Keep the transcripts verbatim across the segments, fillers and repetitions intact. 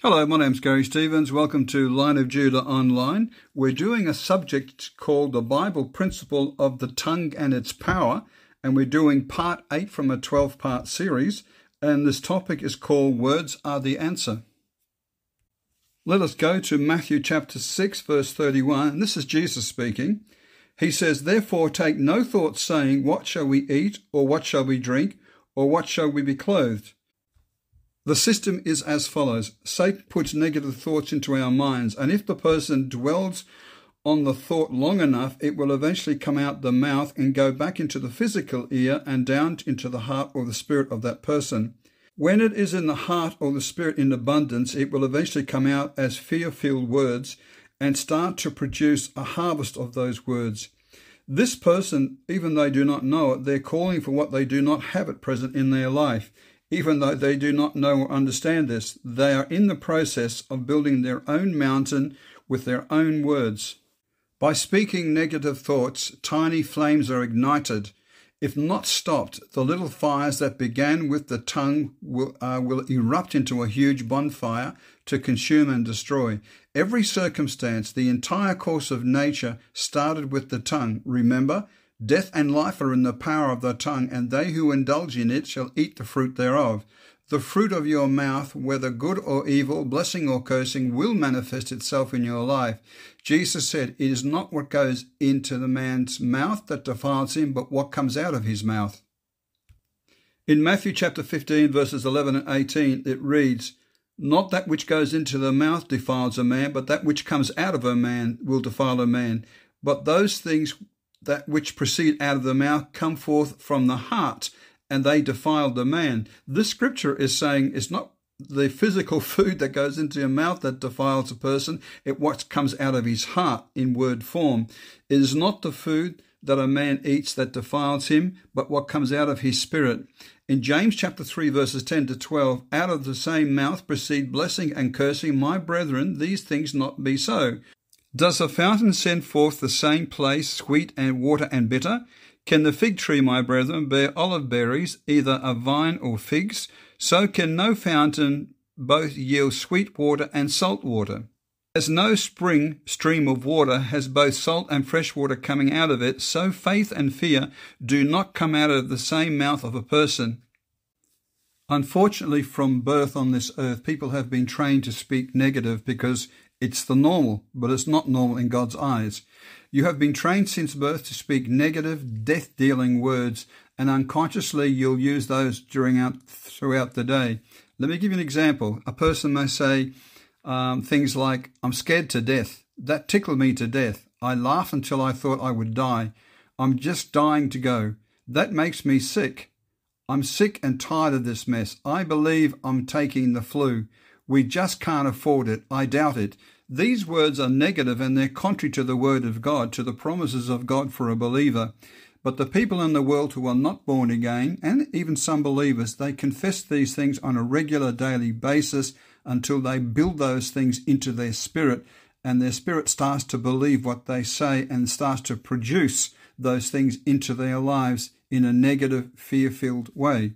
Hello, my name's Gary Stevens. Welcome to Line of Judah Online. We're doing a subject called the Bible Principle of the Tongue and Its Power, and we're doing part eight from a twelve-part series, and this topic is called Words Are the Answer. Let us go to Matthew chapter six, verse thirty-one, and this is Jesus speaking. He says, "Therefore take no thought, saying, What shall we eat, or what shall we drink, or what shall we be clothed?" The system is as follows. Satan puts negative thoughts into our minds, and if the person dwells on the thought long enough, it will eventually come out the mouth and go back into the physical ear and down into the heart or the spirit of that person. When it is in the heart or the spirit in abundance, it will eventually come out as fear-filled words and start to produce a harvest of those words. This person, even though they do not know it, they're calling for what they do not have at present in their life. Even though they do not know or understand this, they are in the process of building their own mountain with their own words. By speaking negative thoughts, tiny flames are ignited. If not stopped, the little fires that began with the tongue will, uh, will erupt into a huge bonfire to consume and destroy. Every circumstance, the entire course of nature started with the tongue. Remember, death and life are in the power of the tongue, and they who indulge in it shall eat the fruit thereof. The fruit of your mouth, whether good or evil, blessing or cursing, will manifest itself in your life. Jesus said, "It is not what goes into the man's mouth that defiles him, but what comes out of his mouth." In Matthew chapter fifteen, verses eleven and eighteen, it reads, "Not that which goes into the mouth defiles a man, but that which comes out of a man will defile a man. But those things that which proceed out of the mouth come forth from the heart, and they defile the man." This scripture is saying it's not the physical food that goes into your mouth that defiles a person, it's what comes out of his heart in word form. It is not the food that a man eats that defiles him, but what comes out of his spirit. In James chapter three, verses ten to twelve, "Out of the same mouth proceed blessing and cursing. My brethren, these things not be so. Does a fountain send forth the same place sweet and water and bitter? Can the fig tree, my brethren, bear olive berries, either a vine or figs? So can no fountain both yield sweet water and salt water. As no spring stream of water has both salt and fresh water coming out of it, so faith and fear do not come out of the same mouth of a person." Unfortunately, from birth on this earth, people have been trained to speak negative because it's the normal, but it's not normal in God's eyes. You have been trained since birth to speak negative, death-dealing words, and unconsciously you'll use those during out, throughout the day. Let me give you an example. A person may say um, things like, "I'm scared to death. That tickled me to death. I laughed until I thought I would die. I'm just dying to go. That makes me sick. I'm sick and tired of this mess. I believe I'm taking the flu. We just can't afford it. I doubt it." These words are negative and they're contrary to the word of God, to the promises of God for a believer. But the people in the world who are not born again, and even some believers, they confess these things on a regular daily basis until they build those things into their spirit, and their spirit starts to believe what they say and starts to produce those things into their lives in a negative, fear-filled way.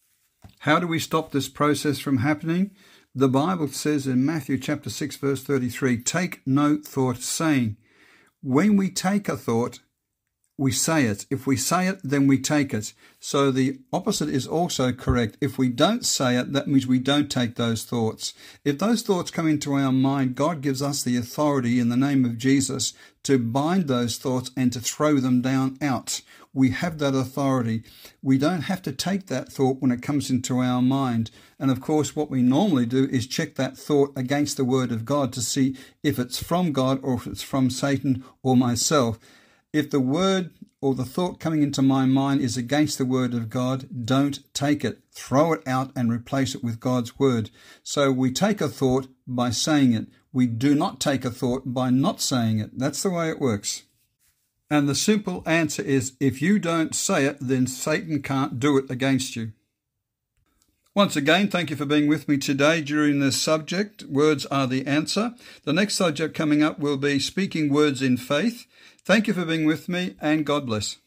How do we stop this process from happening? The Bible says in Matthew chapter six, verse thirty-three, "Take no thought, saying." When we take a thought, we say it. If we say it, then we take it. So the opposite is also correct. If we don't say it, that means we don't take those thoughts. If those thoughts come into our mind, God gives us the authority in the name of Jesus to bind those thoughts and to throw them down out. We have that authority. We don't have to take that thought when it comes into our mind. And of course, what we normally do is check that thought against the word of God to see if it's from God or if it's from Satan or myself. If the word or the thought coming into my mind is against the word of God, don't take it. Throw it out and replace it with God's word. So we take a thought by saying it. We do not take a thought by not saying it. That's the way it works. And the simple answer is, if you don't say it, then Satan can't do it against you. Once again, thank you for being with me today during this subject, Words Are the Answer. The next subject coming up will be Speaking Words in Faith. Thank you for being with me, and God bless.